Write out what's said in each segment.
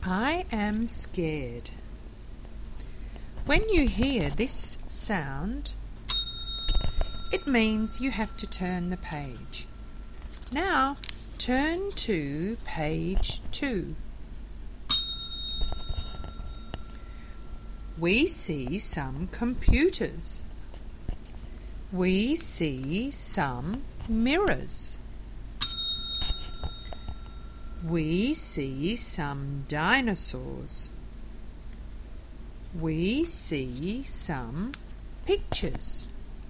I am scared. When you hear this sound, it means you have to turn the page. Now, turn to page 2. We see some computers. We see some mirrors. We see some dinosaurs. We see some pictures.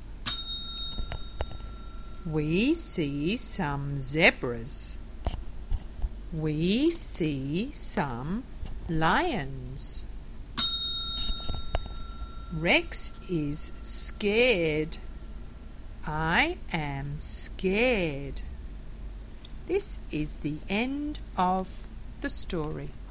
We see some zebras. We see some lions. Rex is scared. I am scared. This is the end of the story.